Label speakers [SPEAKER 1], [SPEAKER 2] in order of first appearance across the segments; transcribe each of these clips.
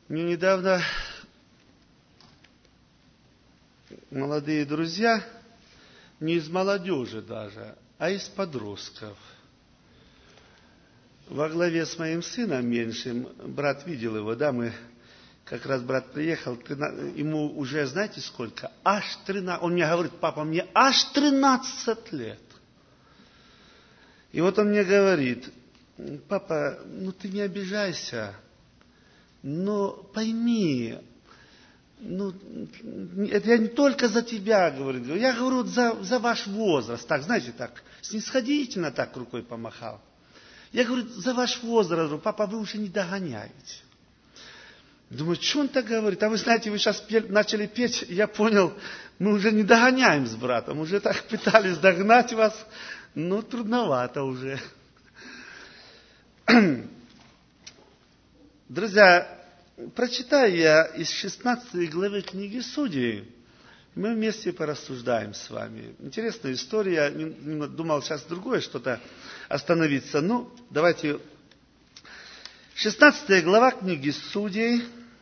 [SPEAKER 1] Мне недавно молодые друзья, не из молодежи даже, а из подростков, во главе с моим сыном меньшим, брат видел его, да, как раз брат приехал, ему уже, знаете сколько? Аж 13, он мне говорит: папа, мне аж 13 лет. И вот он мне говорит: папа, ну ты не обижайся, но пойми, это я не только за тебя говорю, я говорю за ваш возраст, так, знаете, так, снисходительно так рукой помахал. Я говорю, за ваш возраст, папа, вы уже не догоняете. Думаю, что он так говорит? А вы знаете, вы сейчас начали петь, я понял, мы уже не догоняем с братом, уже так пытались догнать вас, но трудновато уже. Друзья, прочитаю я из 16 главы книги Судей, мы вместе порассуждаем с вами. Интересная история, я думал сейчас другое что-то остановиться. Ну, давайте. 16 глава книги Судей.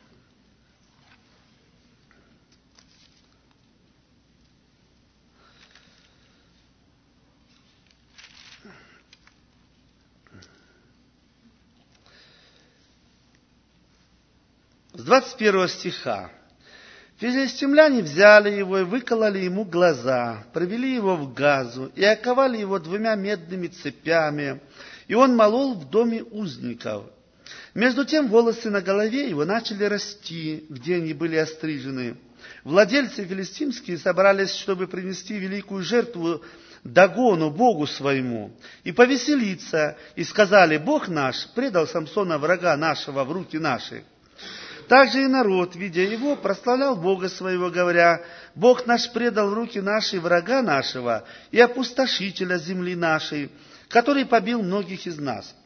[SPEAKER 1] С 21 стиха. Филистимляне взяли его и выкололи ему глаза, провели его в Газу и оковали его 2 медными цепями, и он молол в доме узников. Между тем волосы на голове его начали расти, где они были острижены. Владельцы филистимские собрались, чтобы принести великую жертву Дагону, Богу своему, и повеселиться, и сказали: Бог наш предал Самсона, врага нашего, в руки наши. Также и народ, видя его, прославлял Бога своего, говоря: Бог наш предал в руки наши врага нашего и опустошителя земли нашей, который побил многих из нас.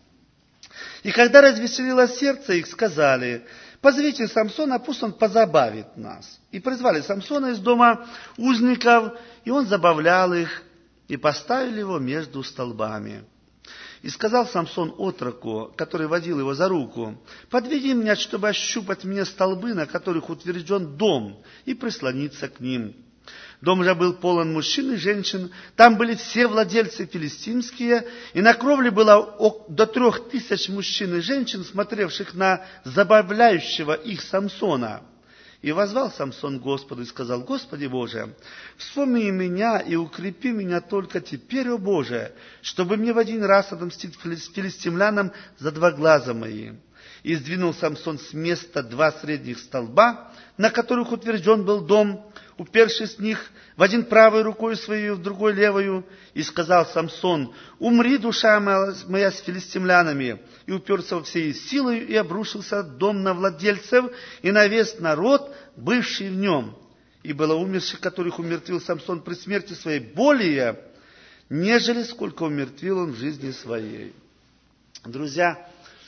[SPEAKER 1] И когда развеселилось сердце их, сказали: позовите Самсона, пусть он позабавит нас. И призвали Самсона из дома узников, и он забавлял их, и поставили его между столбами. И сказал Самсон отроку, который водил его за руку: подведи меня, чтобы ощупать мне столбы, на которых утвержден дом, и прислониться к ним. Дом же был полон мужчин и женщин, там были все владельцы филистимские, и на кровле было до 3000 мужчин и женщин, смотревших на забавляющего их Самсона. И воззвал Самсон Господу и сказал: Господи Боже, вспомни меня и укрепи меня только теперь, о Боже, чтобы мне в один раз отомстить филистимлянам за 2 глаза мои. И сдвинул Самсон с места 2 средних столба, на которых утвержден был дом, упершись в них в один правой рукой своей, в другой левою, и сказал Самсон: умри, душа моя, с филистимлянами. И уперся во всей силой, и обрушился дом на владельцев и на весь народ, бывший в нем. И было умерших, которых умертвил Самсон при смерти своей, более, нежели сколько умертвил он в жизни своей. Друзья,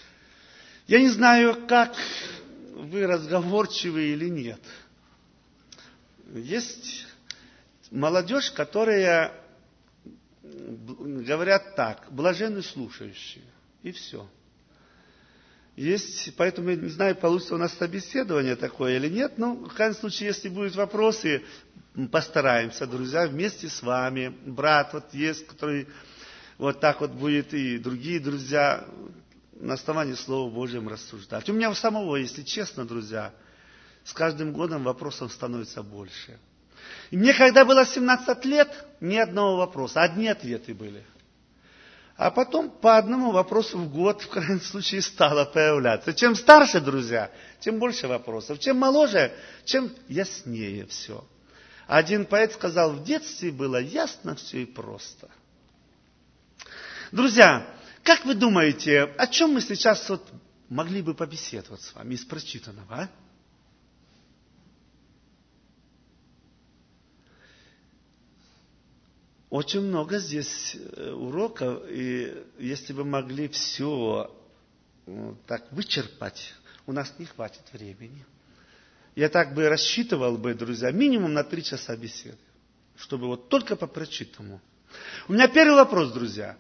[SPEAKER 1] я не знаю, как вы разговорчивы или нет. Есть молодежь, которая говорят так: блаженны слушающие, и все. Есть, поэтому я не знаю, получится у нас собеседование такое или нет, но в крайнем случае, если будут вопросы, постараемся, друзья, вместе с вами. Брат вот есть, который вот так вот будет, и другие друзья, на основании Слова Божьего рассуждать. У меня у самого, если честно, друзья, с каждым годом вопросов становится больше. И мне, когда было 17 лет, ни одного вопроса, одни ответы были. А потом по одному вопросу в год, в крайнем случае, стало появляться. Чем старше, друзья, тем больше вопросов. Чем моложе, чем яснее все. Один поэт сказал: в детстве было ясно все и просто. Друзья, как вы думаете, о чем мы сейчас вот могли бы побеседовать с вами из прочитанного, а? Очень много здесь уроков, и если бы могли все так вычерпать, у нас не хватит времени. Я так бы рассчитывал бы, друзья, минимум на 3 часа беседы, чтобы вот только по прочитанному. У меня первый вопрос, друзья.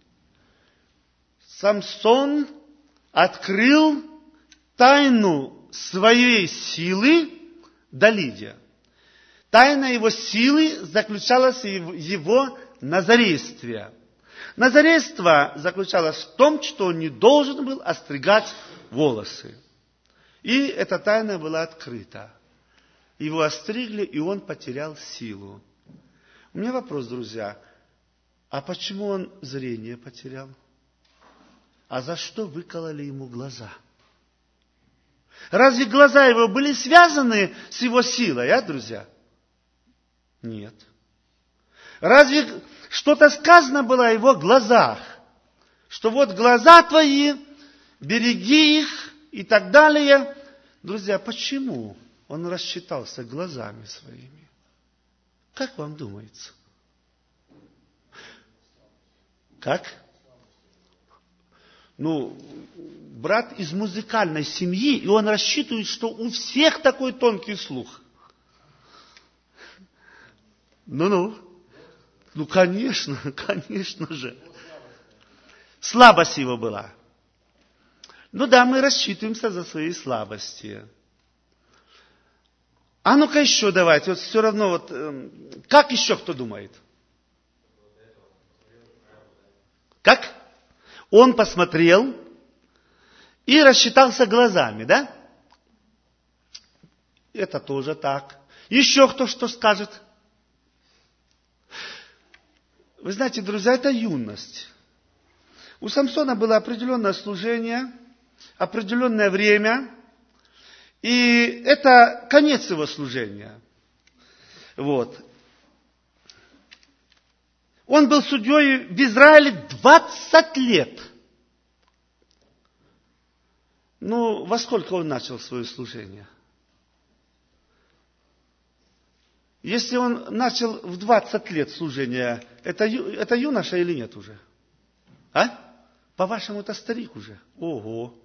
[SPEAKER 1] Самсон открыл тайну своей силы Давиде. Тайна его силы заключалась в его назарействе. Назарейство заключалось в том, что он не должен был остригать волосы. И эта тайна была открыта. Его остригли, и он потерял силу. У меня вопрос, друзья. А почему он зрение потерял? А за что выкололи ему глаза? Разве глаза его были связаны с его силой, друзья? Нет. Разве что-то сказано было о его глазах? Что вот глаза твои, береги их и так далее. Друзья, почему он рассчитался глазами своими? Как вам думается? Как? Брат из музыкальной семьи, и он рассчитывает, что у всех такой тонкий слух. Конечно же. Слабость его была. Мы рассчитываемся за свои слабости. А ну-ка еще давайте, все равно, как еще кто думает? Как? Он посмотрел и рассчитался глазами, да? Это тоже так. Еще кто что скажет? Вы знаете, друзья, это юность. У Самсона было определенное служение, определенное время, и это конец его служения. Он был судьей в Израиле 20 лет. Во сколько он начал свое служение? Если он начал в 20 лет служения, это юноша или нет уже? По-вашему, это старик уже? Ого!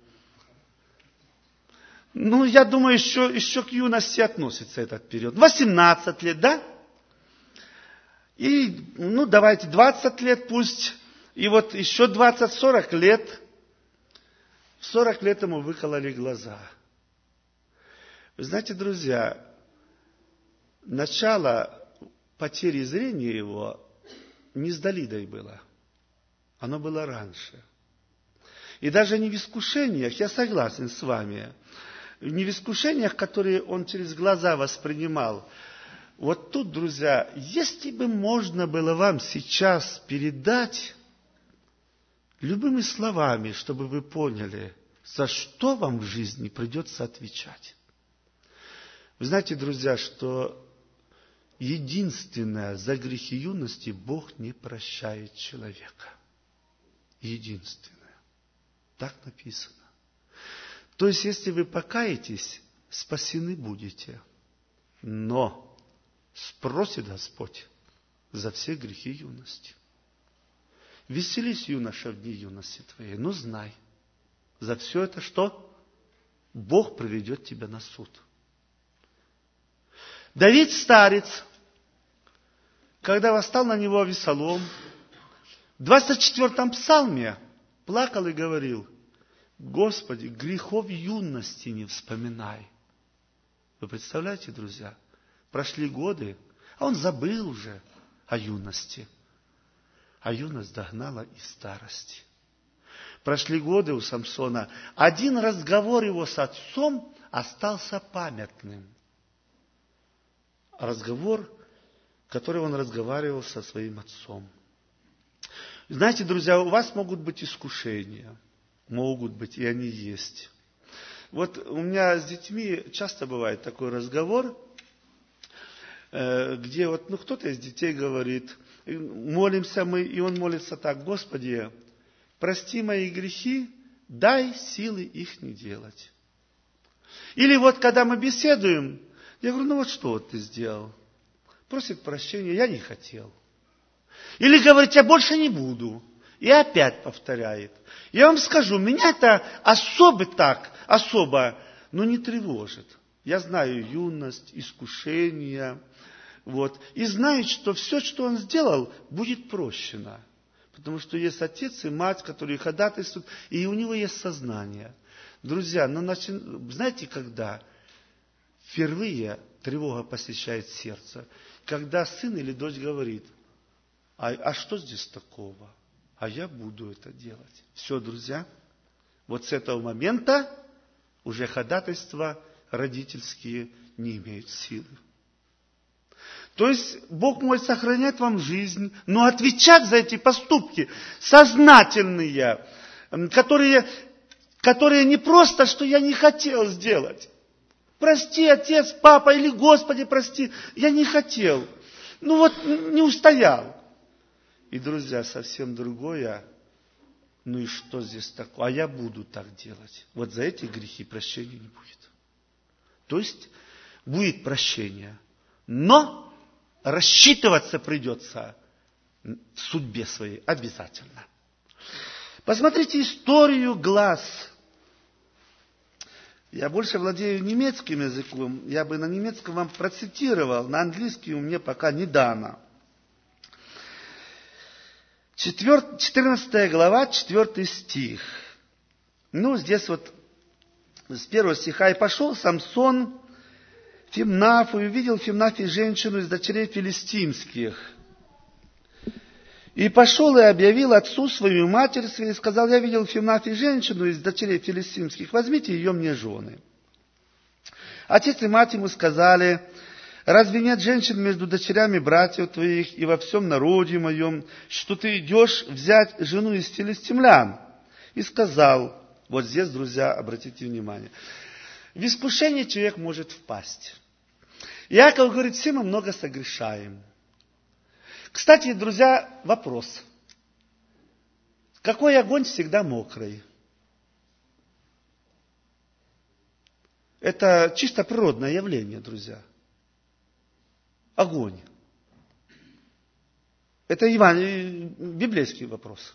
[SPEAKER 1] Я думаю, еще к юности относится этот период. 18 лет, да? И, давайте 20 лет пусть, и еще 20-40 лет. В 40 лет ему выкололи глаза. Вы знаете, друзья, начало потери зрения его не с Давидом было. Оно было раньше. И даже не в искушениях, я согласен с вами, не в искушениях, которые он через глаза воспринимал. Тут, друзья, если бы можно было вам сейчас передать любыми словами, чтобы вы поняли, за что вам в жизни придется отвечать. Вы знаете, друзья, что единственное, за грехи юности Бог не прощает человека. Единственное. Так написано. То есть, если вы покаетесь, спасены будете. Но спросит Господь за все грехи юности. Веселись, юноша, в дни юности твоей, но знай, за все это что? Бог приведет тебя на суд. Давид старец, когда восстал на него Авессалом, в 24-м псалме плакал и говорил: Господи, грехов юности не вспоминай. Вы представляете, друзья? Прошли годы, а он забыл уже о юности. А юность догнала и старости. Прошли годы у Самсона. Один разговор его с отцом остался памятным. Разговор, который он разговаривал со своим отцом. Знаете, друзья, у вас могут быть искушения. Могут быть, и они есть. У меня с детьми часто бывает такой разговор, где кто-то из детей говорит, молимся мы, и он молится так: Господи, прости мои грехи, дай силы их не делать. Или когда мы беседуем, я говорю, что ты сделал? Просит прощения, я не хотел. Или говорит, я больше не буду. И опять повторяет. Я вам скажу, меня это особо, не тревожит. Я знаю юность, искушения. И знает, что все, что он сделал, будет прощено. Потому что есть отец и мать, которые ходатайствуют, и у него есть сознание. Друзья, знаете, когда впервые тревога посещает сердце? Когда сын или дочь говорит: а что здесь такого? А я буду это делать. Все, друзья, вот с этого момента уже ходатайства родительские не имеют силы. То есть Бог может сохранять вам жизнь, но отвечать за эти поступки сознательные, которые не просто, что я не хотел сделать. Прости, отец, папа, или Господи, прости, я не хотел. Не устоял. И, друзья, совсем другое. И что здесь такое? А я буду так делать. Вот за эти грехи прощения не будет. То есть будет прощение, но рассчитываться придется в судьбе своей обязательно. Посмотрите историю глаз. Я больше владею немецким языком. Я бы на немецком вам процитировал. На английском мне пока не дано. 14 глава, 4 стих. Здесь вот с 1 стиха. «И пошел Самсон в Тимнафу, и увидел в Тимнафе женщину из дочерей филистимских. И пошел и объявил отцу свою, матери своей, и сказал: я видел в Тимнафе женщину из дочерей филистимских, возьмите ее мне жены. Отец и мать ему сказали: разве нет женщин между дочерями братьев твоих и во всем народе моем, что ты идешь взять жену из филистимлян? И сказал, вот здесь, друзья, обратите внимание, в искушение человек может впасть. Иаков говорит: все мы много согрешаем. Кстати, друзья, вопрос. Какой огонь всегда мокрый? Это чисто природное явление, друзья. Огонь. Это библейский вопрос.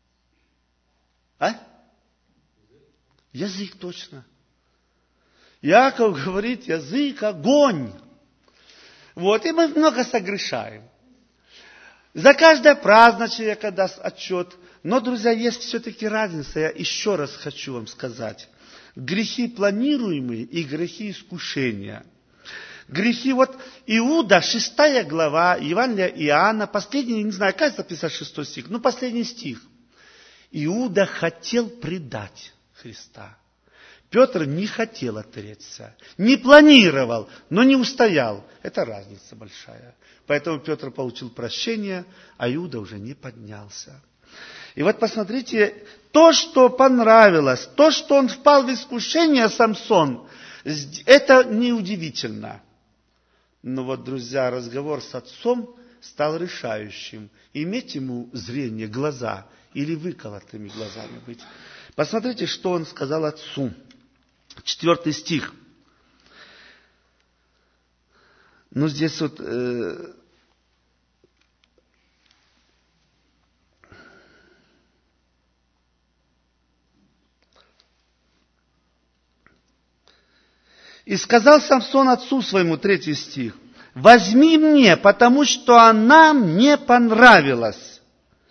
[SPEAKER 1] Язык, точно. Иаков говорит: язык, огонь. И мы много согрешаем. За каждое праздно человек даст отчет. Но, друзья, есть все-таки разница. Я еще раз хочу вам сказать. Грехи планируемые и грехи искушения. Грехи, Иуда, 6 глава, Евангелия Иоанна, последний, не знаю, кажется, 56 стих, последний стих. Иуда хотел предать Христа. Петр не хотел отречься, не планировал, но не устоял. Это разница большая. Поэтому Петр получил прощение, а Иуда уже не поднялся. И посмотрите, то, что понравилось, то, что он впал в искушение, Самсон, это неудивительно. Но друзья, разговор с отцом стал решающим. Иметь ему зрение, глаза, или выколотыми глазами быть. Посмотрите, что он сказал отцу. 4 стих. Здесь «И сказал Самсон отцу своему», 3 стих, «возьми мне, потому что она мне понравилась».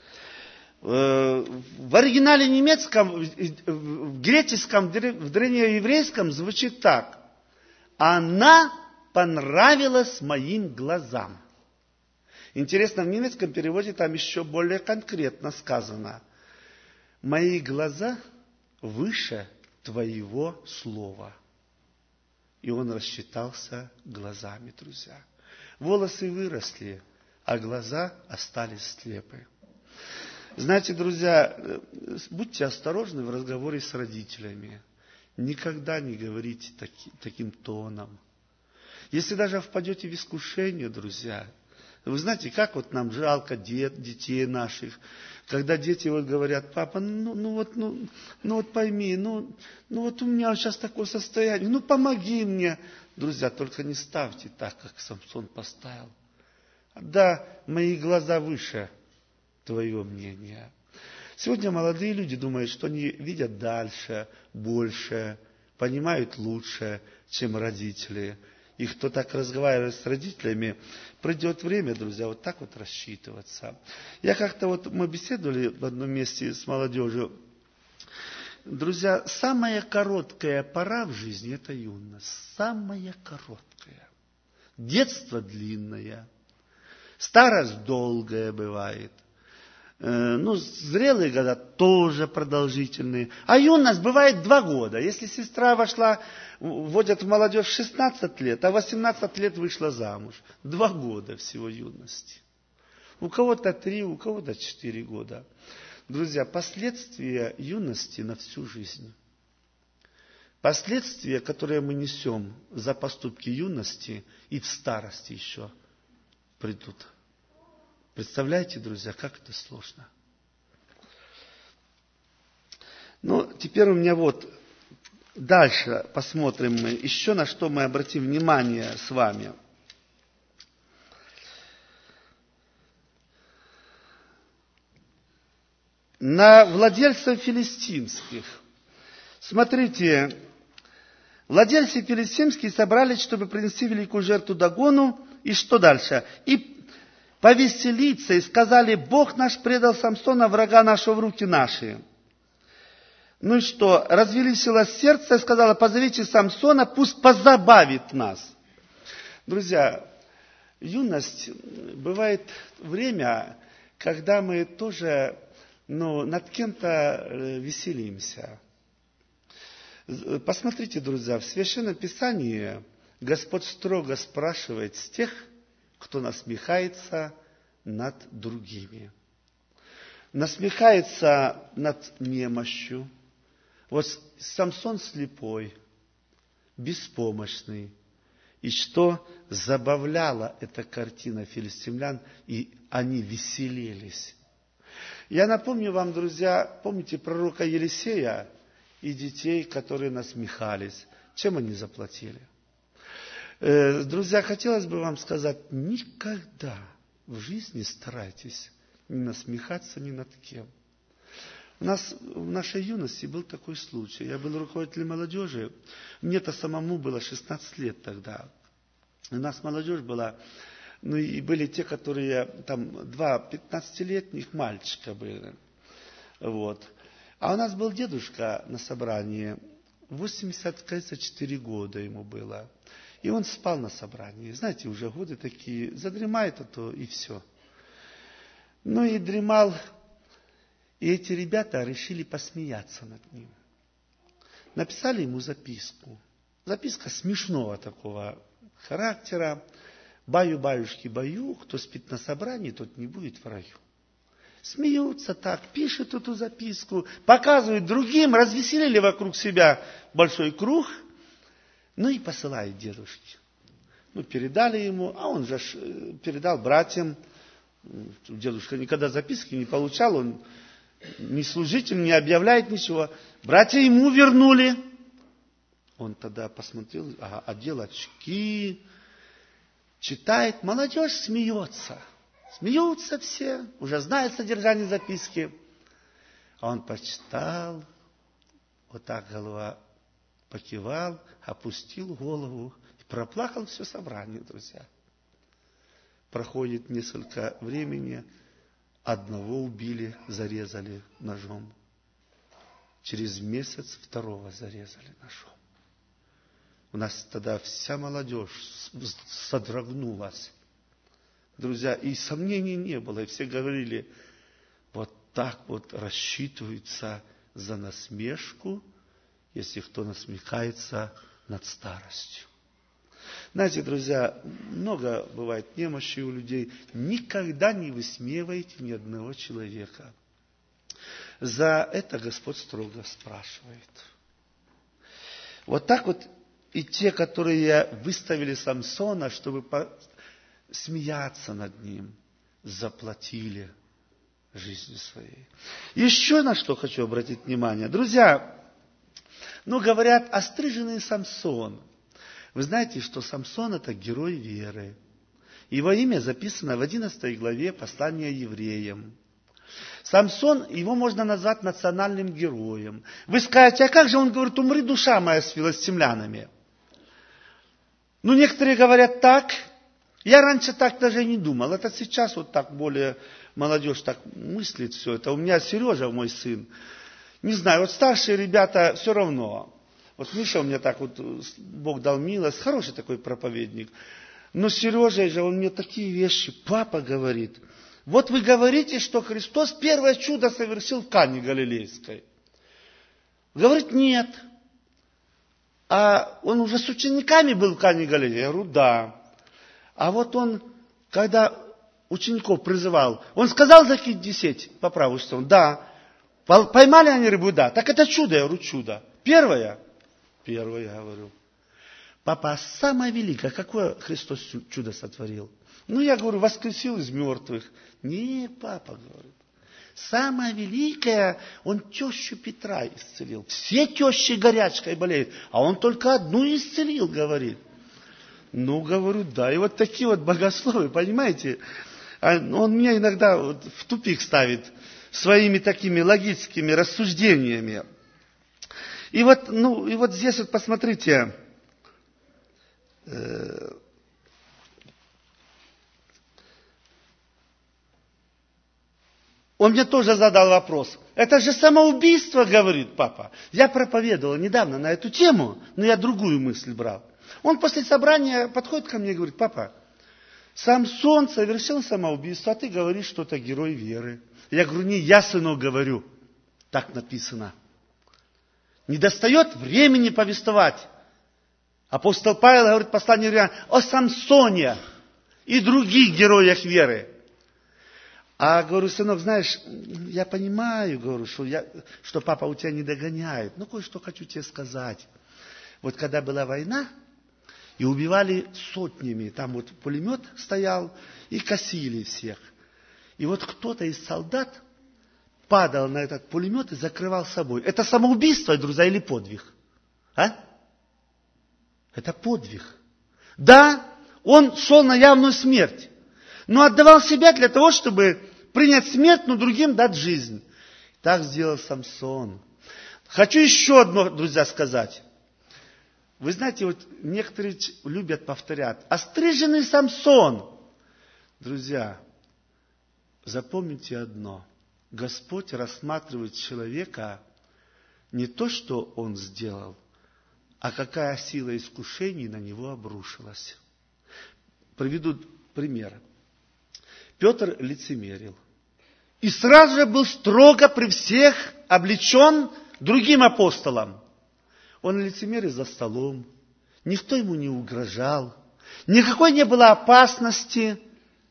[SPEAKER 1] В оригинале немецком, в греческом, в древнееврейском звучит так: «Она понравилась моим глазам». Интересно, в немецком переводе там еще более конкретно сказано: «Мои глаза выше твоего слова». И он рассчитался глазами, друзья. Волосы выросли, а глаза остались слепы. Знаете, друзья, будьте осторожны в разговоре с родителями. Никогда не говорите таким тоном. Если даже впадете в искушение, друзья, вы знаете, как нам жалко детей наших, когда дети говорят: папа, пойми, у меня сейчас такое состояние, помоги мне. Друзья, только не ставьте так, как Самсон поставил. Да, мои глаза выше твое мнение. Сегодня молодые люди думают, что они видят дальше, больше, понимают лучше, чем родители. И кто так разговаривает с родителями, придет время, друзья, так рассчитываться. Я как-то мы беседовали в одном месте с молодежью. Друзья, самая короткая пора в жизни – это юность. Самая короткая. Детство длинное. Старость долгая бывает. Зрелые года тоже продолжительные. А юность бывает 2 года. Если сестра вводят в молодежь в 16 лет, а в 18 лет вышла замуж. 2 года всего юности. У кого-то 3, у кого-то 4 года. Друзья, последствия юности на всю жизнь. Последствия, которые мы несем за поступки юности и в старости еще придут. Представляете, друзья, как это сложно. Теперь у меня дальше посмотрим мы, еще на что мы обратим внимание с вами. На владельцев филистимских. Смотрите, владельцы филистимские собрались, чтобы принести великую жертву Дагону. И что дальше? И повеселиться, и сказали: Бог наш предал Самсона, врага нашего, в руки наши. И что? Развеселилось сердце, и сказала: позовите Самсона, пусть позабавит нас. Друзья, юность бывает время, когда мы тоже над кем-то веселимся. Посмотрите, друзья, в Священном Писании Господь строго спрашивает с тех, кто насмехается над другими. Насмехается над немощью. Самсон слепой, беспомощный. И что забавляла эта картина филистимлян, и они веселились. Я напомню вам, друзья, помните пророка Елисея и детей, которые насмехались. Чем они заплатили? Друзья, хотелось бы вам сказать, никогда в жизни старайтесь не насмехаться ни над кем. У нас в нашей юности был такой случай. Я был руководителем молодежи. Мне-то самому было 16 лет тогда. У нас молодежь была, и были те, которые, 2 15-летних мальчика были. А у нас был дедушка на собрании, 84 года ему было. И он спал на собрании. Знаете, уже годы такие, задремает, и все. И дремал. И эти ребята решили посмеяться над ним. Написали ему записку. Записка смешного такого характера. Баю-баюшки баю, кто спит на собрании, тот не будет в раю. Смеются так, пишут эту записку, показывают другим, развеселили вокруг себя большой круг. И посылает дедушке. Передали ему, а он же передал братьям. Дедушка никогда записки не получал, он не служитель, не объявляет ничего. Братья ему вернули. Он тогда посмотрел, одел очки, читает, молодежь смеется. Смеются все, уже знают содержание записки. А он почитал, так голова покивал, опустил голову и проплакал все собрание, друзья. Проходит несколько времени, одного убили, зарезали ножом. Через месяц второго зарезали ножом. У нас тогда вся молодежь содрогнулась. Друзья, и сомнений не было. И все говорили, так рассчитываются за насмешку, если кто насмехается над старостью. Знаете, друзья, много бывает немощи у людей. Никогда не высмеивайте ни одного человека. За это Господь строго спрашивает. Так и те, которые выставили Самсона, чтобы смеяться над ним, заплатили жизнью своей. Еще на что хочу обратить внимание. Друзья, говорят, остриженный Самсон. Вы знаете, что Самсон – это герой веры. Его имя записано в 11 главе послания евреям. Самсон, его можно назвать национальным героем. Вы скажете, а как же он говорит, умри, душа моя, с филистимлянами? Некоторые говорят так. Я раньше так даже не думал. Это сейчас так более молодежь так мыслит все это. У меня Сережа, мой сын, Не знаю, вот старшие ребята все равно. Вот Миша у меня так вот, Бог дал милость, хороший такой проповедник. Но Сережа же, он мне такие вещи, папа говорит. Вот вы говорите, что Христос первое чудо совершил в Кане Галилейской. Говорит, нет. А он уже с учениками был в Кане Галилейской? Я говорю, да. А вот он, когда учеников призывал, он сказал закиньте сеть по правую сторону? Да. Поймали они рыбу? Да. Так это чудо, я говорю, чудо. Первое? Первое, я говорю. Папа, а самое великое, какое Христос чудо сотворил? Ну, я говорю, воскресил из мертвых. Не, папа, говорит. Самое великое, он тещу Петра исцелил. Все тещи горячкой болеют, а он только одну исцелил, говорит. Ну, говорю, да. И вот такие вот богословы, понимаете, он меня иногда вот в тупик ставит своими такими логическими рассуждениями. И вот, ну, и вот здесь вот посмотрите, он мне тоже задал вопрос. Это же самоубийство, говорит папа. Я проповедовал недавно на эту тему, но я другую мысль брал. Он после собрания подходит ко мне и говорит, папа, Самсон совершил самоубийство, а ты говоришь, что это герой веры. Я говорю, не я, сынок, говорю. Так написано. Не достает времени повествовать. Апостол Павел говорит в послании о Самсоне и других героях веры. А говорю, сынок, знаешь, я понимаю, говорю, что папа у тебя не догоняет. Но кое-что хочу тебе сказать. Вот когда была война, и убивали сотнями, там вот пулемет стоял, и косили всех. И вот кто-то из солдат падал на этот пулемет и закрывал собой. Это самоубийство, друзья, или подвиг? А? Это подвиг. Да, он шел на явную смерть, но отдавал себя для того, чтобы принять смерть, но другим дать жизнь. Так сделал Самсон. Хочу еще одно, друзья, сказать. Вы знаете, вот некоторые любят повторять. Остриженный Самсон. Друзья, запомните одно. Господь рассматривает человека не то, что он сделал, а какая сила искушений на него обрушилась. Приведу пример. Петр лицемерил. И сразу же был строго при всех облечен другим апостолом. Он лицемерил за столом. Никто ему не угрожал. Никакой не было опасности.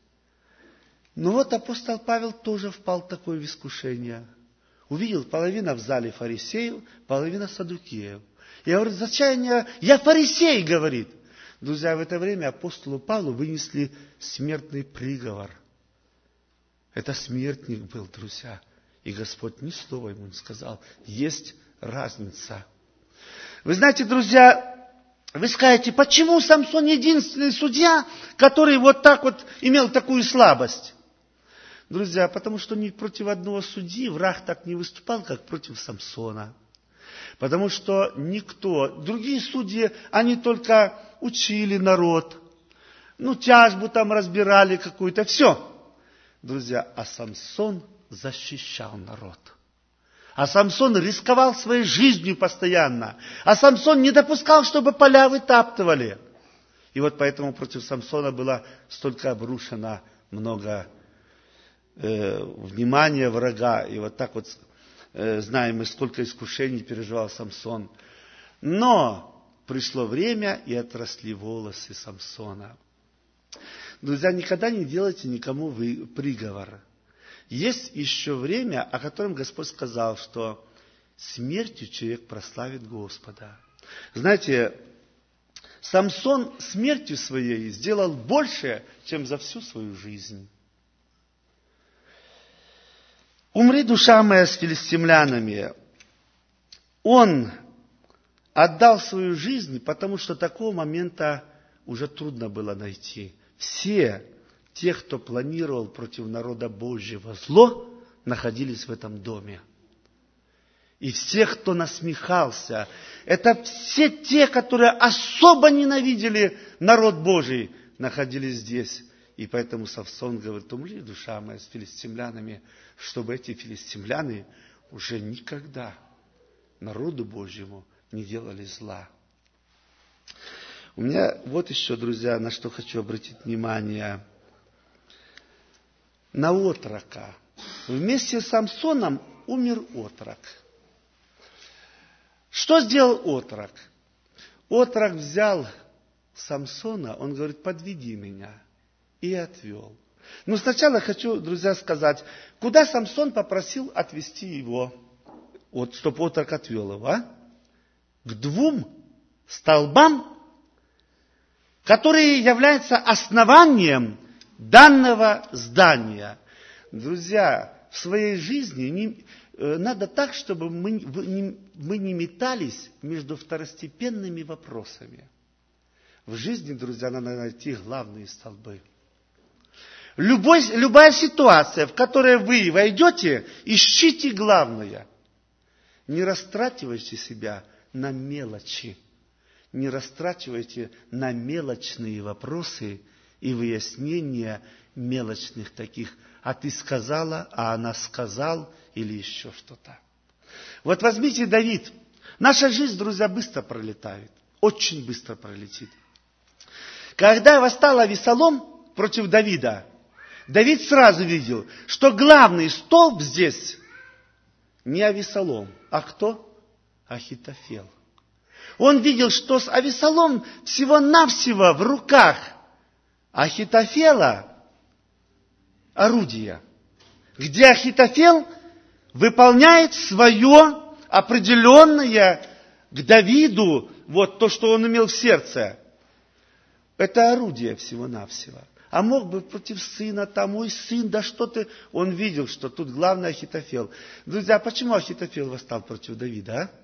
[SPEAKER 1] Но вот апостол Павел тоже впал в такое искушение. Увидел, половина в зале фарисеев, половина саддукеев. И говорит, зачем я фарисей, говорит. Друзья, в это время апостолу Павлу вынесли смертный приговор. Это смертник был, друзья. И Господь ни слова ему не сказал. Есть разница. Вы знаете, друзья, вы скажете, почему Самсон единственный судья, который вот так вот имел такую слабость? Друзья, потому что ни против одного судьи враг так не выступал, как против Самсона. Потому что никто, другие судьи, они только учили народ, тяжбу там разбирали какую-то, все. Друзья, а Самсон защищал народ. А Самсон рисковал своей жизнью постоянно. А Самсон не допускал, чтобы поля вытаптывали. И вот поэтому против Самсона было столько обрушено много внимания врага. И вот так вот знаем мы, сколько искушений переживал Самсон. Но пришло время, и отросли волосы Самсона. Друзья, никогда не делайте никому приговор. Есть еще время, о котором Господь сказал, что смертью человек прославит Господа. Знаете, Самсон смертью своей сделал больше, чем за всю свою жизнь. «Умри, душа моя, с филистимлянами». Он отдал свою жизнь, потому что такого момента уже трудно было найти. Все те, кто планировал против народа Божьего зло, находились в этом доме. И все, кто насмехался, это все те, которые особо ненавидели народ Божий, находились здесь. И поэтому Самсон говорит, умри, душа моя, с филистимлянами, чтобы эти филистимляне уже никогда народу Божьему не делали зла. У меня вот еще, друзья, на что хочу обратить внимание. На отрока. Вместе с Самсоном умер отрок. Что сделал отрок? Отрок взял Самсона, он говорит, подведи меня, и отвел. Но сначала хочу, друзья, сказать, куда Самсон попросил отвести его, вот, чтобы отрок отвел его, а? К 2 столбам, которые являются основанием данного здания. Друзья, в своей жизни надо так, чтобы мы не метались между второстепенными вопросами. В жизни, друзья, надо найти главные столбы. Любая ситуация, в которой вы войдете, ищите главное. Не растрачивайте себя на мелочи. Не растрачивайте на мелочные вопросы и выяснения мелочных таких. А ты сказала, а она сказал, или еще что-то. Вот возьмите Давид. Наша жизнь, друзья, быстро пролетает. Очень быстро пролетит. Когда восстал Авессалом против Давида, Давид сразу видел, что главный столб здесь не Авессалом, а кто? Ахитофел. Он видел, что с Авессалом всего-навсего в руках Ахитофела орудие, где Ахитофел выполняет свое определенное к Давиду, вот то, что он имел в сердце. Это орудие всего-навсего. А мог бы против сына, там, мой сын, да что ты... Он видел, что тут главный Ахитофел. Друзья, почему Ахитофел восстал против Давида, а?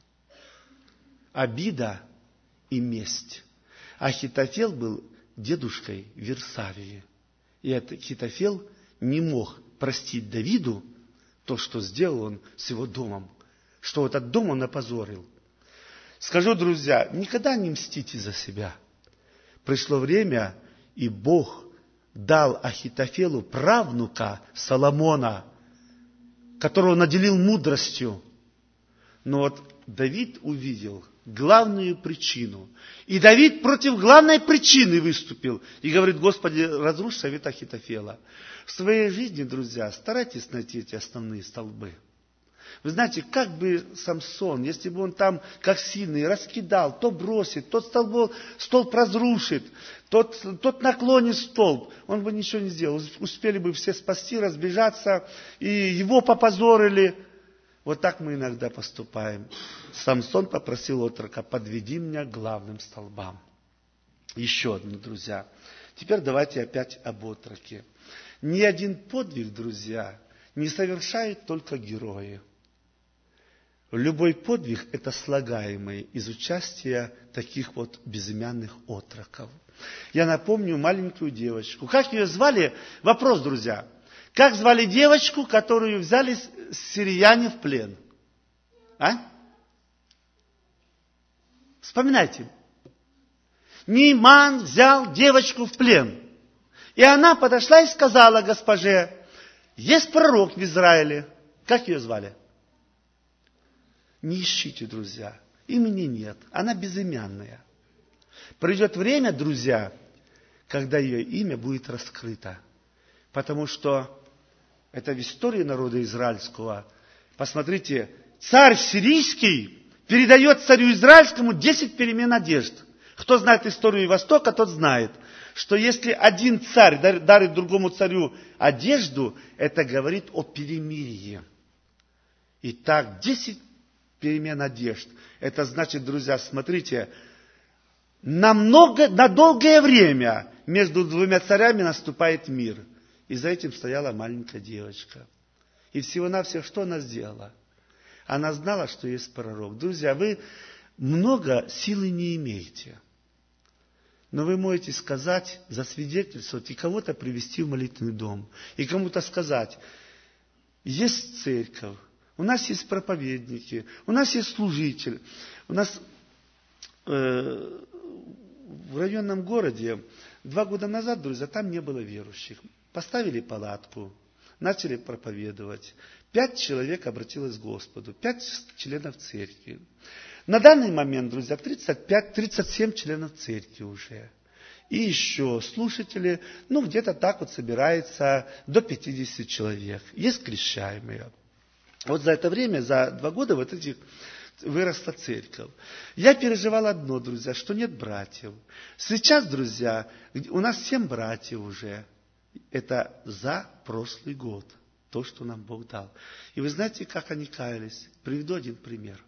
[SPEAKER 1] Обида и месть. Ахитофел был дедушкой Версавии. И Ахитофел не мог простить Давиду то, что сделал он с его домом. Что этот дом он опозорил. Скажу, друзья, никогда не мстите за себя. Пришло время, и Бог дал Ахитофелу правнука Соломона, которого наделил мудростью. Но вот Давид увидел главную причину. И Давид против главной причины выступил. И говорит, Господи, разрушь совет Ахитофела. В своей жизни, друзья, старайтесь найти эти основные столбы. Вы знаете, как бы Самсон, если бы он там, как сильный, раскидал, то бросит, тот столб разрушит, тот наклонит столб, он бы ничего не сделал. Успели бы все спасти, разбежаться, и его попозорили. Вот так мы иногда поступаем. Самсон попросил отрока, подведи меня к главным столбам. Еще одно, друзья. Теперь давайте опять об отроке. Ни один подвиг, друзья, не совершают только герои. Любой подвиг – это слагаемый из участия таких вот безымянных отроков. Я напомню маленькую девочку. Как ее звали? Вопрос, друзья. Как звали девочку, которую взяли сирияне в плен? А? Вспоминайте. Нейман взял девочку в плен. И она подошла и сказала госпоже, есть пророк в Израиле. Как ее звали? Не ищите, друзья. Имени нет. Она безымянная. Придет время, друзья, когда ее имя будет раскрыто. Потому что это в истории народа израильского. Посмотрите, царь сирийский передает царю израильскому 10 перемен одежд. Кто знает историю Востока, тот знает, что если один царь дарит другому царю одежду, это говорит о перемирии. Итак, 10 перемен одежд. Это значит, друзья, смотрите, на долгое время между двумя царями наступает мир. И за этим стояла маленькая девочка. И всего-навсего, что она сделала? Она знала, что есть пророк. Друзья, вы много силы не имеете. Но вы можете сказать, засвидетельствовать и кого-то привести в молитвенный дом. И кому-то сказать, есть церковь, у нас есть проповедники, у нас есть служитель. У нас в районном городе 2 года назад, друзья, там не было верующих. Поставили палатку, начали проповедовать. 5 человек обратилось к Господу, 5 членов церкви. На данный момент, друзья, 37 членов церкви уже. И еще слушатели, где-то так вот собирается до 50 человек. Есть крещаемые. Вот за это время, за 2 года вот этих выросла церковь. Я переживал одно, друзья, что нет братьев. Сейчас, друзья, у нас 7 братьев уже. Это за прошлый год. То, что нам Бог дал. И вы знаете, как они каялись? Приведу один пример.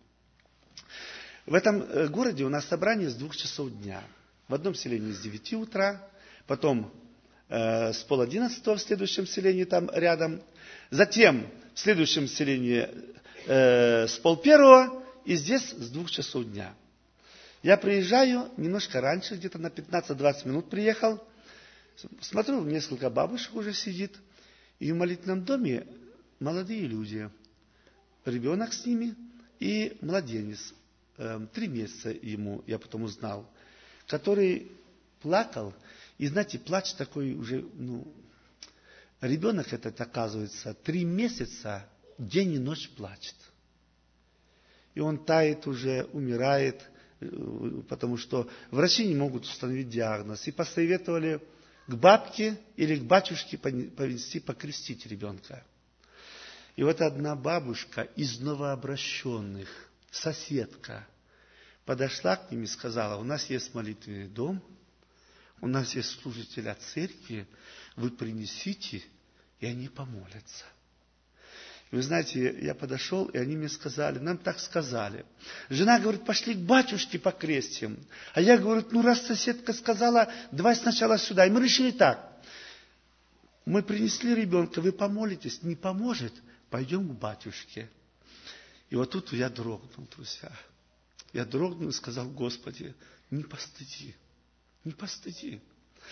[SPEAKER 1] В этом городе у нас собрание с 2 часов дня. В одном селении с 9 утра, потом с 10:30 в следующем селении там рядом, затем в следующем селении с 12:30 и здесь с 2 часов дня. Я приезжаю немножко раньше, где-то на 15-20 минут приехал, смотрю, несколько бабушек уже сидит, и в молитвенном доме молодые люди, ребенок с ними и младенец, 3 месяца ему, я потом узнал, который плакал, и знаете, плач такой уже, ребенок этот, оказывается, 3 месяца день и ночь плачет. И он тает уже, умирает, потому что врачи не могут установить диагноз. И посоветовали к бабке или к батюшке повести, покрестить ребенка. И вот одна бабушка из новообращенных, соседка, подошла к ним и сказала: у нас есть молитвенный дом, у нас есть служители от церкви, вы принесите, и они помолятся. И вы знаете, я подошел, и они мне сказали, нам так сказали. Жена говорит, пошли к батюшке покрестим. А я говорю, раз соседка сказала, давай сначала сюда. И мы решили так. Мы принесли ребенка, вы помолитесь, не поможет, пойдем к батюшке. И вот тут я дрогнул, друзья. Я дрогнул и сказал: Господи, не постыди, не постыди.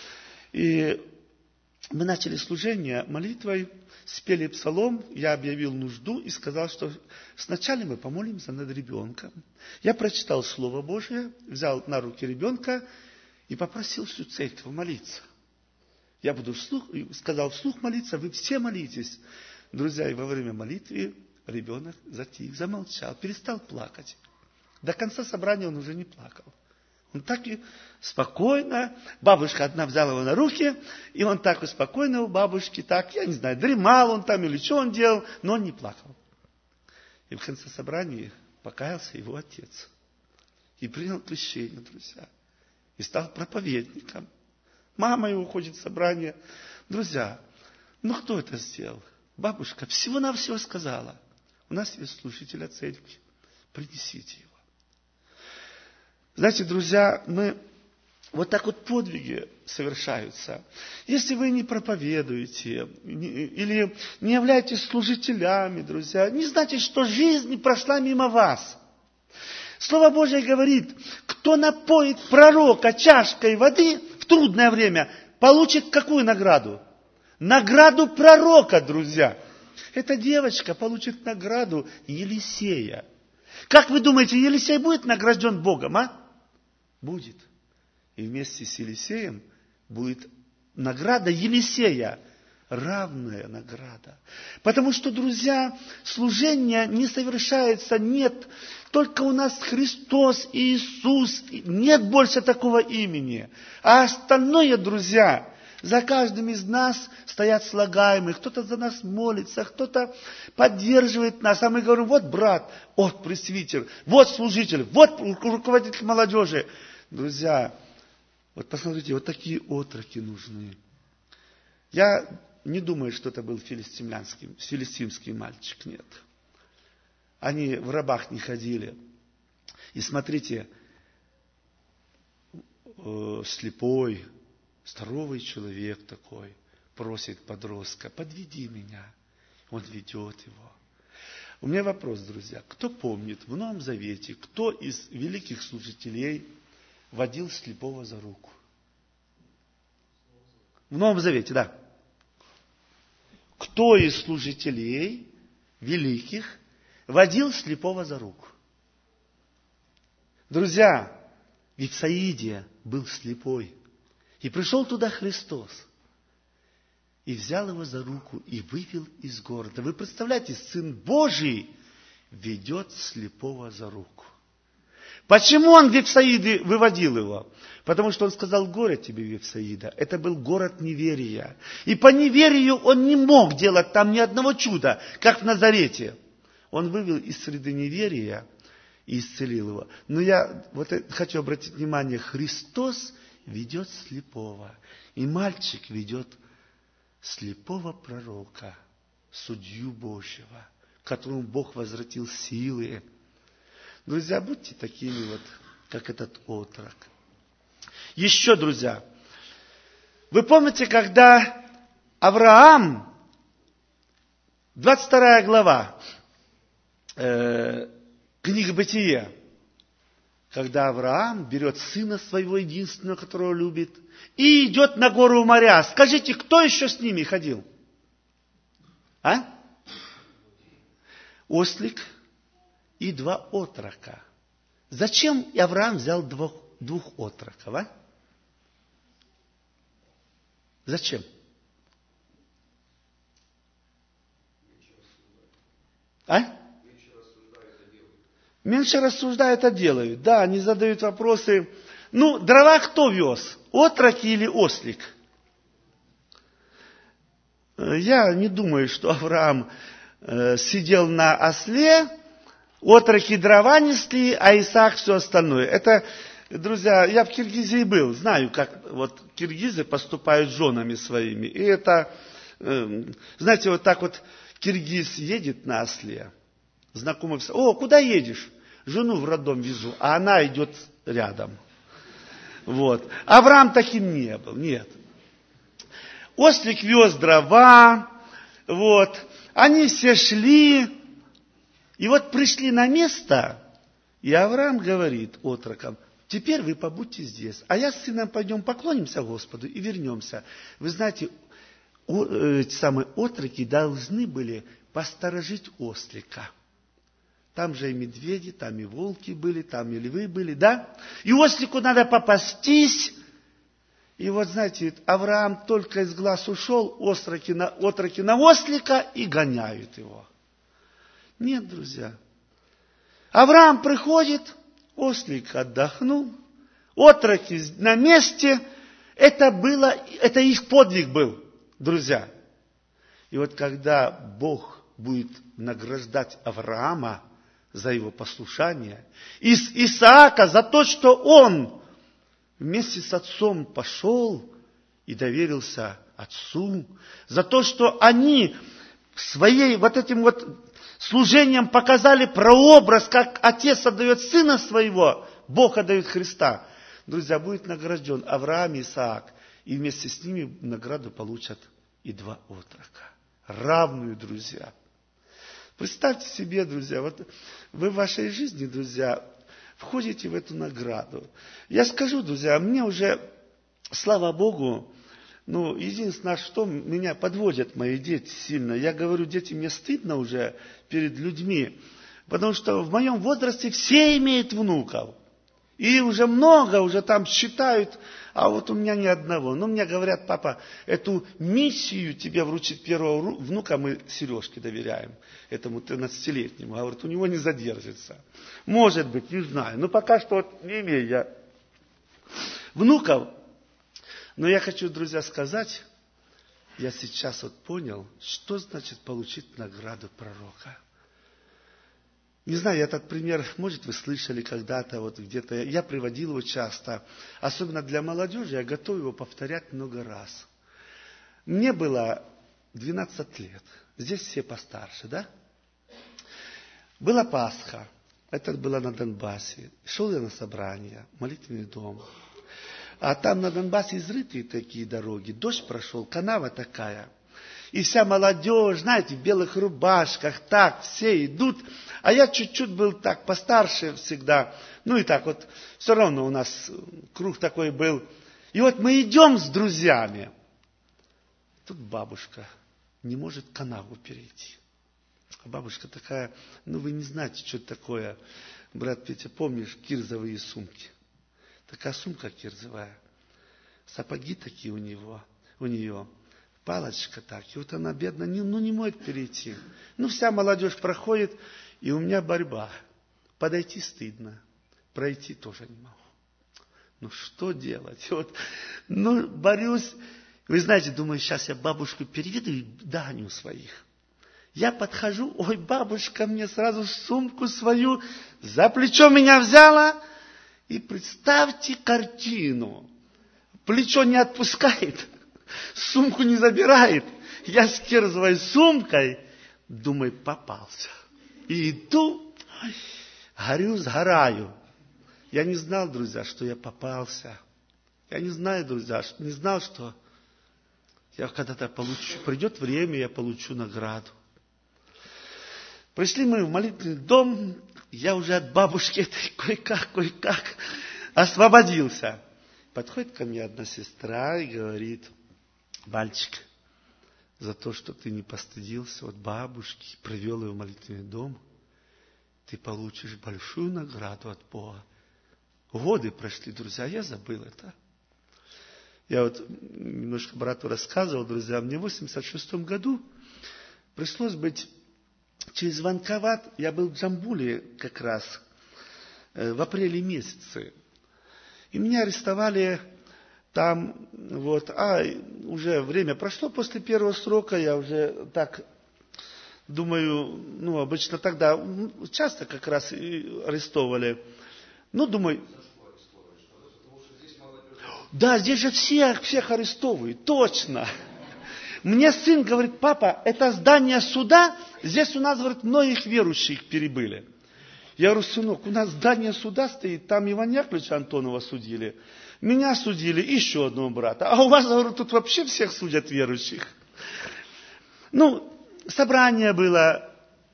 [SPEAKER 1] И мы начали служение молитвой, спели псалом, я объявил нужду и сказал, что сначала мы помолимся над ребенком. Я прочитал Слово Божие, взял на руки ребенка и попросил всю церковь молиться. Я буду сказал вслух молиться, вы все молитесь. Друзья, и во время молитвы ребенок затих, замолчал, перестал плакать. До конца собрания он уже не плакал. Он так и спокойно, бабушка одна взяла его на руки, и он так и спокойно у бабушки, так, я не знаю, дремал он там или что он делал, но он не плакал. И в конце собрания покаялся его отец. И принял крещение, друзья. И стал проповедником. Мама его ходит в собрание. Друзья, кто это сделал? Бабушка всего-навсего сказала: у нас есть служитель от церкви, принесите его. Знаете, друзья, вот так вот подвиги совершаются. Если вы не проповедуете или не являетесь служителями, друзья, не значит, что жизнь прошла мимо вас. Слово Божие говорит, кто напоит пророка чашкой воды в трудное время, получит какую награду? Награду пророка, друзья. Эта девочка получит награду Елисея. Как вы думаете, Елисей будет награжден Богом, Будет. И вместе с Елисеем будет награда Елисея. Равная награда. Потому что, друзья, служение не совершается, нет. Только у нас Христос, Иисус. Нет больше такого имени. А остальное, друзья, за каждым из нас стоят слагаемые. Кто-то за нас молится, кто-то поддерживает нас. А мы говорим: вот брат, вот пресвитер, вот служитель, вот руководитель молодежи. Друзья, вот посмотрите, вот такие отроки нужны. Я не думаю, что это был филистимский мальчик, нет. Они в рабах не ходили. И смотрите, слепой, здоровый человек такой просит подростка: подведи меня. Он ведет его. У меня вопрос, друзья. Кто помнит в Новом Завете, кто из великих служителей водил слепого за руку? В Новом Завете, да. Кто из служителей великих водил слепого за руку? Друзья, ведь в Саиде был слепой. И пришел туда Христос. и взял его за руку и вывел из города. Вы представляете, Сын Божий ведет слепого за руку. Почему он в Вифсаиды выводил его? Потому что он сказал: горе тебе, Вифсаида. Это был город неверия. И по неверию он не мог делать там ни одного чуда, как в Назарете. Он вывел из среды неверия и исцелил его. Но я хочу обратить внимание, Христос ведет слепого. И мальчик ведет слепого пророка, судью Божьего, которому Бог возвратил силы. Друзья, будьте такими как этот отрок. Еще, друзья, вы помните, когда Авраам, 22 глава, книга Бытия, когда Авраам берет сына своего единственного, которого любит, и идет на гору Моря. Скажите, кто еще с ними ходил? Ослик и 2 отрока. Зачем Авраам взял двух отроков? Зачем? Меньше рассуждают, а делают. Да, они задают вопросы. Дрова кто вез? Отрок или ослик? Я не думаю, что Авраам сидел на осле, отроки дрова несли, а Исаак все остальное. Это, друзья, я в Киргизии был, знаю, как киргизы поступают с женами своими. И это, знаете, киргиз едет на осле, знакомый, куда едешь? Жену в роддом везу, а она идет рядом. Авраам таким не был, нет. Ослик вез дрова, они все шли, и пришли на место, и Авраам говорит отрокам: теперь вы побудьте здесь, а я с сыном пойдем поклонимся Господу и вернемся. Вы знаете, эти самые отроки должны были посторожить ослика. Там же и медведи, там и волки были, там и львы были, да? И ослику надо попастись. И знаете, Авраам только из глаз ушел, отроки на ослика и гоняют его. Нет, друзья. Авраам приходит, ослик отдохнул, отроки на месте. Это их подвиг был, друзья. И когда Бог будет награждать Авраама за его послушание, и Исаака за то, что он вместе с отцом пошел и доверился отцу, за то, что они своей этим служением показали прообраз, как отец отдает сына своего, Бог отдает Христа. Друзья, будет награжден Авраам и Исаак, и вместе с ними награду получат и 2 отрока. Равную, друзья. Представьте себе, друзья, вы в вашей жизни, друзья, входите в эту награду. Я скажу, друзья, мне уже, слава Богу, единственное, что меня подводят мои дети сильно. Я говорю: дети, мне стыдно уже перед людьми, потому что в моем возрасте все имеют внуков. И уже много, уже там считают, а у меня ни одного. Но мне говорят: папа, эту миссию тебе вручить первого внука мы Сережке доверяем, этому 13-летнему. Говорят, у него не задержится. Может быть, не знаю. Но пока что не имею я внуков. Но я хочу, друзья, сказать, я сейчас понял, что значит получить награду пророка. Не знаю, этот пример, может, вы слышали когда-то, где-то, я приводил его часто. Особенно для молодежи, я готов его повторять много раз. Мне было 12 лет. Здесь все постарше, да? Была Пасха. Это было на Донбассе. Шел я на собрание, молитвенный дом. А там на Донбассе изрытые такие дороги. Дождь прошел, канава такая. И вся молодежь, знаете, в белых рубашках, так, все идут. А я чуть-чуть был так постарше всегда. И так все равно у нас круг такой был. И мы идем с друзьями. Тут бабушка не может канаву перейти. А бабушка такая: вы не знаете, что это такое. Брат Петя, помнишь, кирзовые сумки? Такая сумка кирзовая. Сапоги такие у нее. палочка так. И вот она, бедная, не может перейти. Вся молодежь проходит, и у меня борьба. Подойти стыдно, пройти тоже не могу. Что делать? Борюсь. Вы знаете, думаю, сейчас я бабушку переведу и догоню своих. Я подхожу, бабушка мне сразу сумку свою за плечо меня взяла. И представьте картину. Плечо не отпускает, сумку не забирает. Я скерзываю сумкой, думаю, попался. И иду, горю, сгораю. Я не знал, друзья, что я попался. Я не знаю, друзья, не знал, что я когда-то получу, придет время, я получу награду. Пришли мы в молитвенный дом, я уже от бабушки этой кое-как освободился. Подходит ко мне одна сестра и говорит: мальчик, за то, что ты не постыдился от бабушки, привел ее в молитвенный дом, ты получишь большую награду от Бога. Годы прошли, друзья, я забыл это. Я немножко брату рассказывал, друзья, мне в 86 году пришлось быть через военкомат. Я был в Джамбуле как раз в апреле месяце. И меня арестовали там, уже время прошло после первого срока, я уже так думаю, обычно тогда часто как раз арестовывали. Думаю, да, здесь же всех арестовывают, точно. Мне сын говорит: папа, это здание суда, здесь у нас, говорит, многих верующих перебыли. Я говорю: сынок, у нас здание суда стоит, там Ивана Яковлевича Антонова судили, меня судили, еще одного брата. А у вас, говорю, тут вообще всех судят верующих. Собрание было,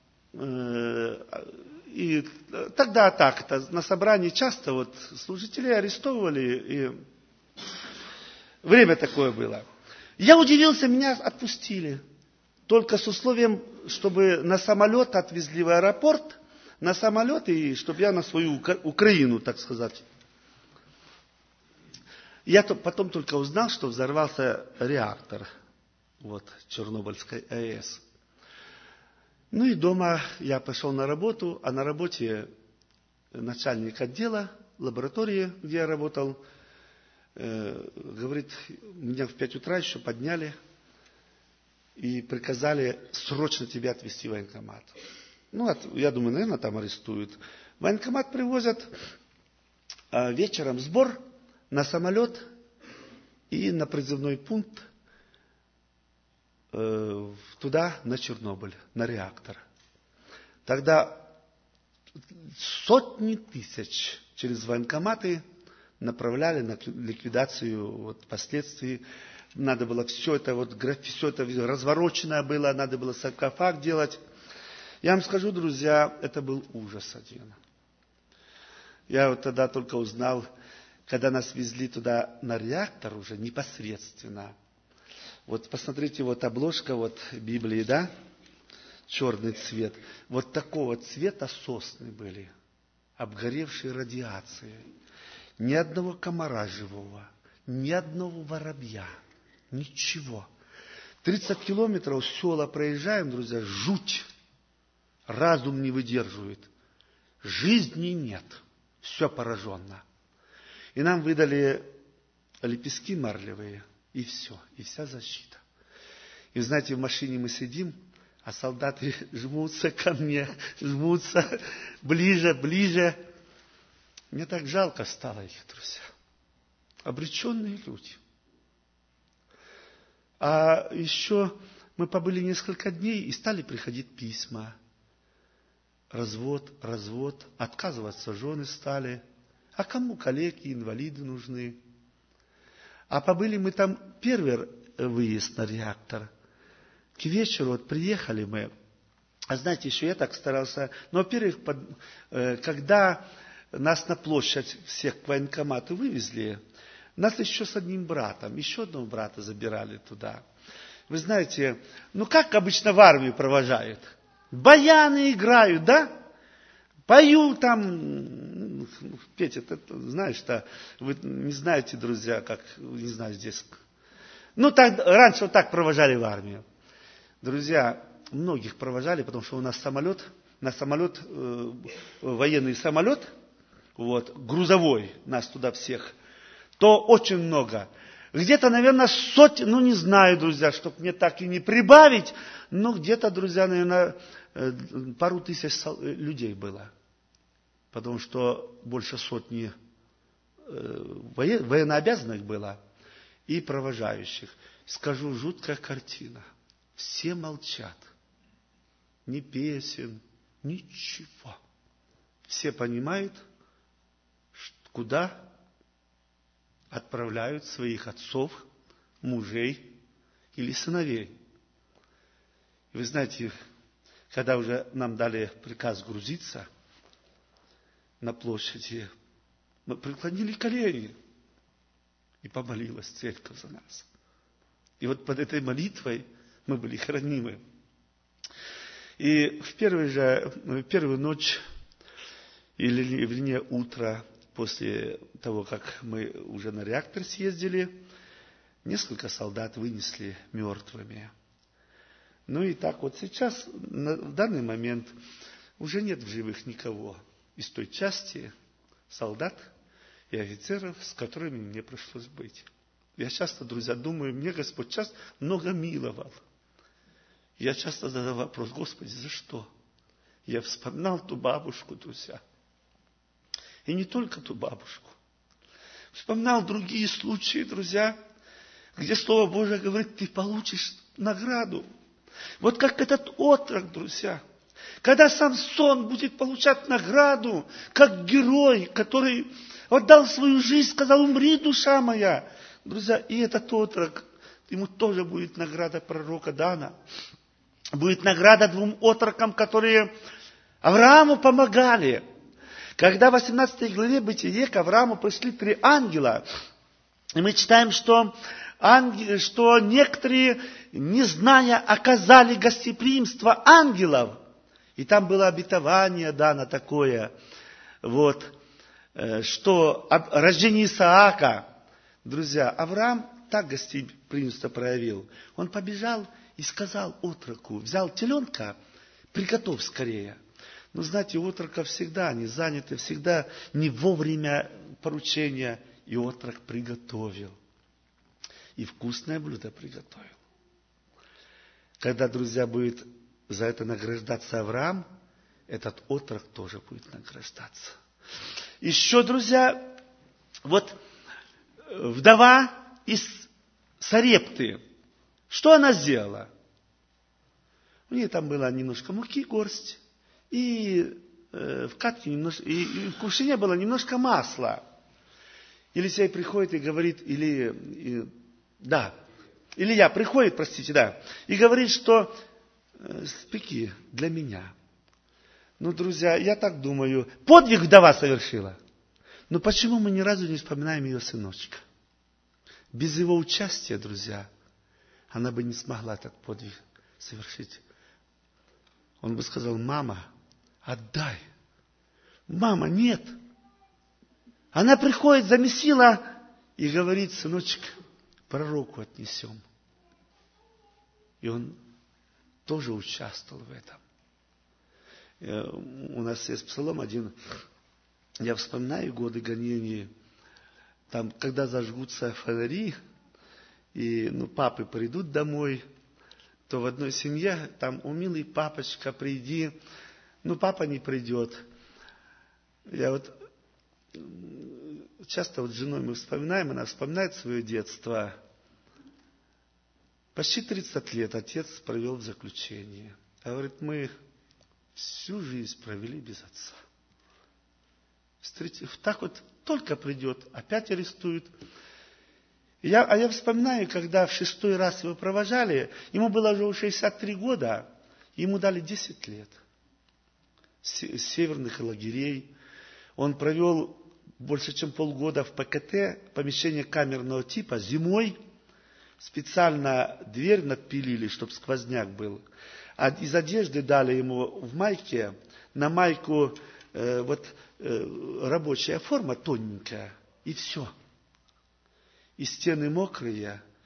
[SPEAKER 1] и тогда так-то, на собрании часто служителей арестовывали, и время такое было. Я удивился, меня отпустили. Только с условием, чтобы на самолет отвезли в аэропорт, на самолет, и чтобы я на свою Украину, так сказать. Я потом только узнал, что взорвался реактор Чернобыльской АЭС. И дома я пошел на работу, а на работе начальник отдела, лаборатории, где я работал, говорит, меня в 5 утра еще подняли и приказали срочно тебя отвезти в военкомат. Я думаю, наверное, там арестуют. В военкомат привозят, вечером сбор на самолет и на призывной пункт туда, на Чернобыль, на реактор. Тогда сотни тысяч через военкоматы направляли на ликвидацию последствий. Надо было все это развороченное было, надо было саркофаг делать. Я вам скажу, друзья, это был ужас один. Я тогда только узнал, когда нас везли туда на реактор уже непосредственно. Посмотрите, обложка Библии, да? Черный цвет. Такого цвета сосны были, обгоревшие радиацией. Ни одного комара живого, ни одного воробья, ничего. 30 километров села проезжаем, друзья, жуть. Разум не выдерживает. Жизни нет. Все пораженно. И нам выдали лепестки марлевые, и все, и вся защита. И знаете, в машине мы сидим, а солдаты жмутся ко мне, жмутся ближе, ближе. Мне так жалко стало их, друзья. Обреченные люди. А еще мы побыли несколько дней, и стали приходить письма. Развод, отказываться жены стали. А кому калеки, инвалиды нужны? А побыли мы там первый выезд на реактор. К вечеру приехали мы. А знаете, еще я так старался. Во-первых, когда нас на площадь всех к военкомату вывезли, нас еще с одним братом, еще одного брата забирали туда. Вы знаете, как обычно в армию провожают? Баяны играют, да? Пою там, Петя, ты знаешь, что вы не знаете, друзья, как, не знаю, здесь, Ну, так, раньше вот так провожали в армию. Друзья, многих провожали, потому что у нас самолет, военный самолет, вот, грузовой, нас туда всех, то очень много. Где-то, наверное, сотни, ну не знаю, друзья, чтобы мне так и не прибавить, но где-то, друзья, наверное, пару тысяч людей было. Потому что больше сотни военнообязанных было и провожающих. Скажу, жуткая картина. Все молчат. Ни песен, ничего. Все понимают, куда отправляют своих отцов, мужей или сыновей. И вы знаете, когда уже нам дали приказ грузиться на площади, мы преклонили колени, и помолилась церковь за нас. И вот под этой молитвой мы были хранимы. И в первую ночь, или вернее утро, после того, как мы уже на реактор съездили, несколько солдат вынесли мертвыми. Ну и так вот сейчас, в данный момент, уже нет в живых никого из той части солдат и офицеров, с которыми мне пришлось быть. Я часто, друзья, думаю, мне Господь часто много миловал. Я часто задаю вопрос: Господи, за что? Я вспоминал ту бабушку, друзья. И не только ту бабушку. Вспоминал другие случаи, друзья, где Слово Божие говорит: ты получишь награду. Вот как этот отрок, друзья. Когда Самсон будет получать награду, как герой, который отдал свою жизнь, сказал: умри, душа моя. Друзья, и этот отрок, ему тоже будет награда пророка дана. Будет награда двум отрокам, которые Аврааму помогали. Когда в 18 главе Бытие к Аврааму пришли 3 ангела, и мы читаем, что некоторые, не зная, оказали гостеприимство ангелов. И там было обетование дано такое, вот, что о рождении Исаака. Друзья, Авраам так гостеприимство проявил. Он побежал и сказал отроку: взял теленка, приготовь скорее. Но знаете, у отрока всегда они заняты, всегда не вовремя поручения. И отрок приготовил. И вкусное блюдо приготовил. Когда, друзья, будет за это награждаться Авраам, этот отрок тоже будет награждаться. Еще, друзья, вот вдова из Сарепты, что она сделала? У нее там было немножко муки, горсть, и в катке немножко, и в кувшине было немножко масла. Елисей приходит и говорит, Илья приходит, и говорит, что спеки для меня. Ну, друзья, я так думаю, подвиг вдова совершила. Но почему мы ни разу не вспоминаем ее сыночка? Без его участия, друзья, она бы не смогла этот подвиг совершить. Он бы сказал: мама, отдай. Мама, нет. Она приходит, замесила и говорит: сыночек, пророку отнесем. И он тоже участвовал в этом. У нас есть псалом один. Я вспоминаю годы гонений. Там, когда зажгутся фонари, и папы придут домой, то в одной семье там: у милый папочка, приди. Папа не придет. Я вот часто с женой мы вспоминаем, она вспоминает свое детство. Почти 30 лет отец провел в заключении. Говорит, мы всю жизнь провели без отца. Так вот, только придет, опять арестуют. Я вспоминаю, когда в 6-й раз его провожали, ему было уже 63 года, ему дали 10 лет. С северных лагерей. Он провел больше, чем полгода в ПКТ, помещение камерного типа, зимой. Специально дверь надпилили, чтобы сквозняк был. А из одежды дали ему в майке, на майку рабочая форма тоненькая, и все. И стены мокрые,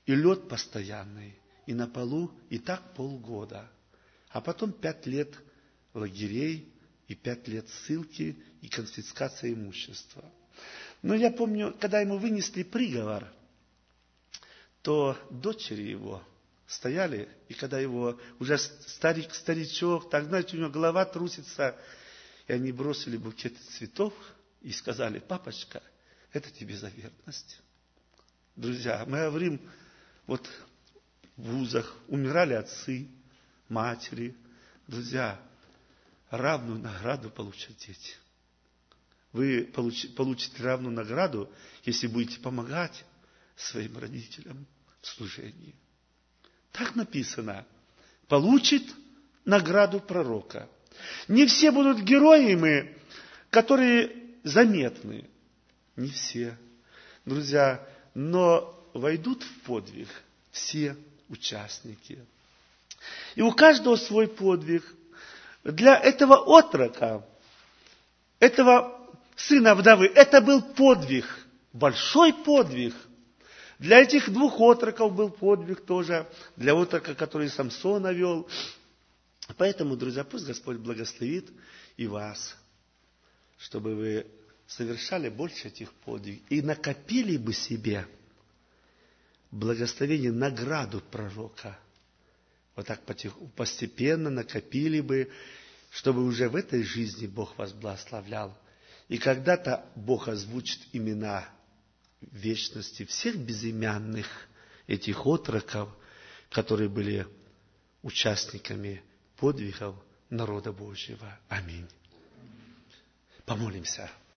[SPEAKER 1] и лед постоянный, и на полу, и так полгода. А потом 5 лет лагерей, и 5 лет ссылки, и конфискация имущества. Но я помню, когда ему вынесли приговор, то дочери его стояли, и когда его уже старичок, так, знаете, у него голова трусится, и они бросили букет цветов и сказали: папочка, это тебе за верность. Друзья, мы говорим, вот в вузах умирали отцы, матери. Друзья, равную награду получат дети. Вы получите равную награду, если будете помогать своим родителям в служении. Так написано. Получит награду пророка. Не все будут героями, которые заметны. Не все. Друзья, но войдут в подвиг все участники. И у каждого свой подвиг. Для этого отрока, этого сына вдовы, это был подвиг, большой подвиг. Для этих 2 отроков был подвиг тоже, для отрока, который Самсона вел. Поэтому, друзья, пусть Господь благословит и вас, чтобы вы совершали больше этих подвигов и накопили бы себе благословение, награду пророка. Вот так постепенно накопили бы, чтобы уже в этой жизни Бог вас благословлял. И когда-то Бог озвучит имена вечности всех безымянных этих отроков, которые были участниками подвигов народа Божьего. Аминь. Помолимся.